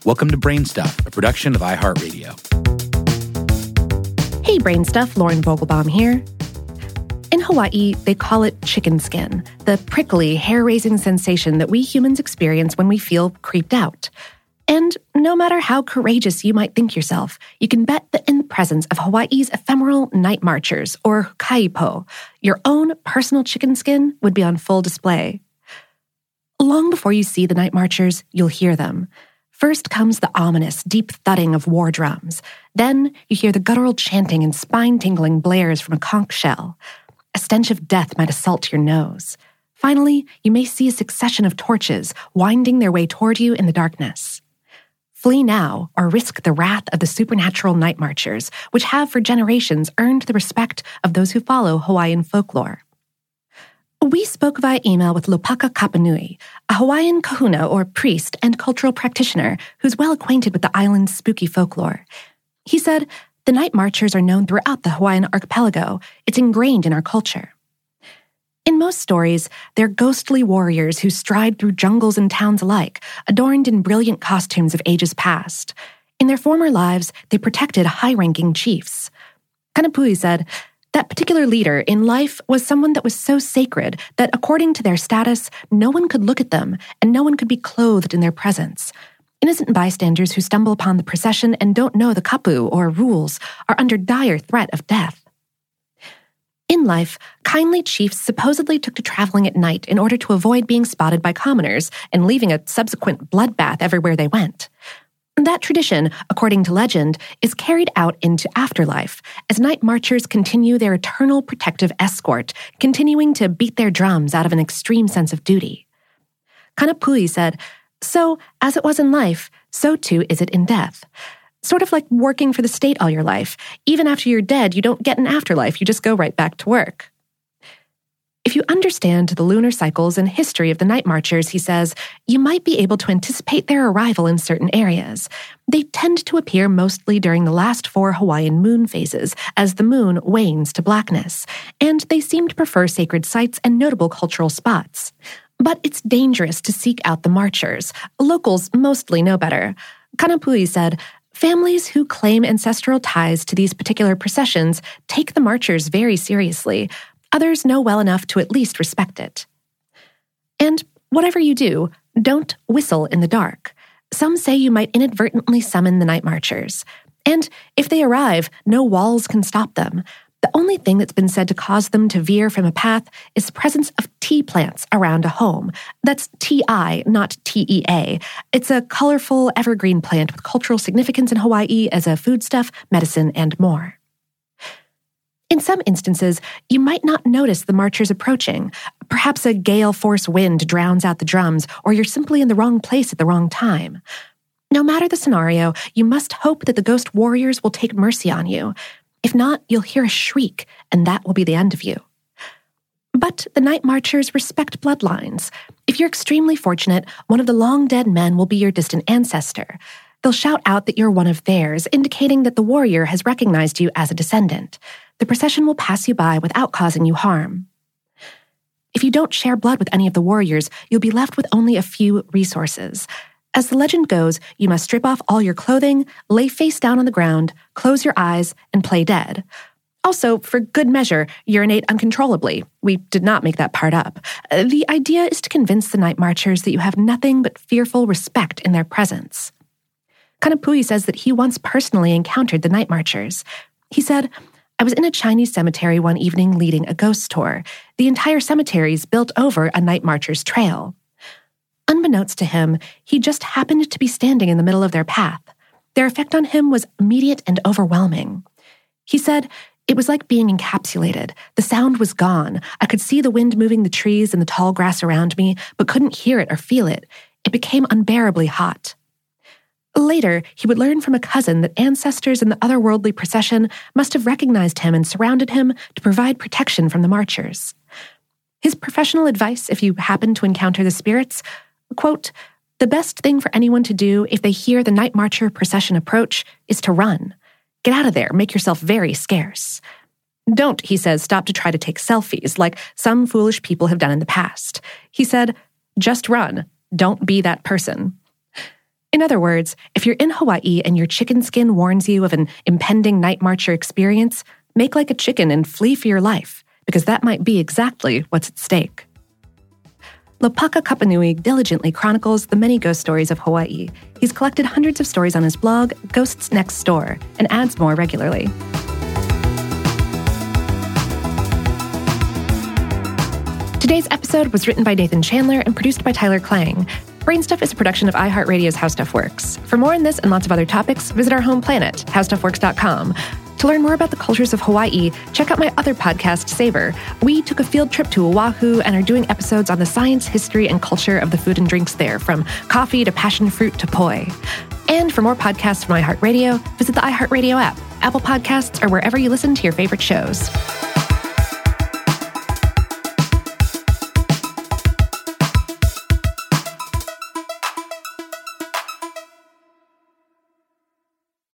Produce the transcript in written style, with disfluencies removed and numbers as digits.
Welcome to Brain Stuff, a production of iHeartRadio. Hey, Brain Stuff, Lauren Vogelbaum here. In Hawaii, they call it chicken skin, the prickly, hair-raising sensation that we humans experience when we feel creeped out. And no matter how courageous you might think yourself, you can bet that in the presence of Hawaii's ephemeral night marchers, or kaipo, your own personal chicken skin would be on full display. Long before you see the night marchers, you'll hear them. First comes the ominous, deep thudding of war drums. Then you hear the guttural chanting and spine-tingling blares from a conch shell. A stench of death might assault your nose. Finally, you may see a succession of torches winding their way toward you in the darkness. Flee now, or risk the wrath of the supernatural night marchers, which have for generations earned the respect of those who follow Hawaiian folklore. We spoke via email with Lopaka Kapanui, a Hawaiian kahuna or priest and cultural practitioner who's well acquainted with the island's spooky folklore. He said, the night marchers are known throughout the Hawaiian archipelago. It's ingrained in our culture. In most stories, they're ghostly warriors who stride through jungles and towns alike, adorned in brilliant costumes of ages past. In their former lives, they protected high-ranking chiefs. Kanapui said, that particular leader in life was someone that was so sacred that, according to their status, no one could look at them and no one could be clothed in their presence. Innocent bystanders who stumble upon the procession and don't know the kapu or rules are under dire threat of death. In life, kindly chiefs supposedly took to traveling at night in order to avoid being spotted by commoners and leaving a subsequent bloodbath everywhere they went. That tradition, according to legend, is carried out into afterlife as night marchers continue their eternal protective escort, continuing to beat their drums out of an extreme sense of duty. Kanapui said, so, as it was in life, so too is it in death. Sort of like working for the state all your life. Even after you're dead, you don't get an afterlife, you just go right back to work. If you understand the lunar cycles and history of the night marchers, he says, you might be able to anticipate their arrival in certain areas. They tend to appear mostly during the last 4 Hawaiian moon phases, as the moon wanes to blackness, and they seem to prefer sacred sites and notable cultural spots. But it's dangerous to seek out the marchers. Locals mostly know better. Kanapui said, families who claim ancestral ties to these particular processions take the marchers very seriously. Others know well enough to at least respect it. And whatever you do, don't whistle in the dark. Some say you might inadvertently summon the night marchers. And if they arrive, no walls can stop them. The only thing that's been said to cause them to veer from a path is the presence of tea plants around a home. That's T-I, not T-E-A. It's a colorful evergreen plant with cultural significance in Hawaii as a foodstuff, medicine, and more. In some instances, you might not notice the marchers approaching. Perhaps a gale force wind drowns out the drums, or you're simply in the wrong place at the wrong time. No matter the scenario, you must hope that the ghost warriors will take mercy on you. If not, you'll hear a shriek, and that will be the end of you. But the night marchers respect bloodlines. If you're extremely fortunate, one of the long-dead men will be your distant ancestor. They'll shout out that you're one of theirs, indicating that the warrior has recognized you as a descendant. The procession will pass you by without causing you harm. If you don't share blood with any of the warriors, you'll be left with only a few resources. As the legend goes, you must strip off all your clothing, lay face down on the ground, close your eyes, and play dead. Also, for good measure, urinate uncontrollably. We did not make that part up. The idea is to convince the night marchers that you have nothing but fearful respect in their presence. Kanapui says that he once personally encountered the night marchers. He said, I was in a Chinese cemetery one evening leading a ghost tour. The entire cemetery is built over a night marcher's trail. Unbeknownst to him, he just happened to be standing in the middle of their path. Their effect on him was immediate and overwhelming. He said, it was like being encapsulated. The sound was gone. I could see the wind moving the trees and the tall grass around me, but couldn't hear it or feel it. It became unbearably hot. Later, he would learn from a cousin that ancestors in the otherworldly procession must have recognized him and surrounded him to provide protection from the marchers. His professional advice, if you happen to encounter the spirits, quote, the best thing for anyone to do if they hear the night marcher procession approach is to run. Get out of there, make yourself very scarce. Don't, he says, stop to try to take selfies like some foolish people have done in the past. He said, just run. Don't be that person. In other words, if you're in Hawaii and your chicken skin warns you of an impending night marcher experience, make like a chicken and flee for your life, because that might be exactly what's at stake. Lopaka Kapanui diligently chronicles the many ghost stories of Hawaii. He's collected hundreds of stories on his blog, Ghosts Next Door, and adds more regularly. Today's episode was written by Nathan Chandler and produced by Tyler Klang. Brainstuff is a production of iHeartRadio's How Stuff Works. For more on this and lots of other topics, visit our home planet, howstuffworks.com. To learn more about the cultures of Hawaii, check out my other podcast, Savor. We took a field trip to Oahu and are doing episodes on the science, history, and culture of the food and drinks there, from coffee to passion fruit to poi. And for more podcasts from iHeartRadio, visit the iHeartRadio app, Apple Podcasts, or wherever you listen to your favorite shows.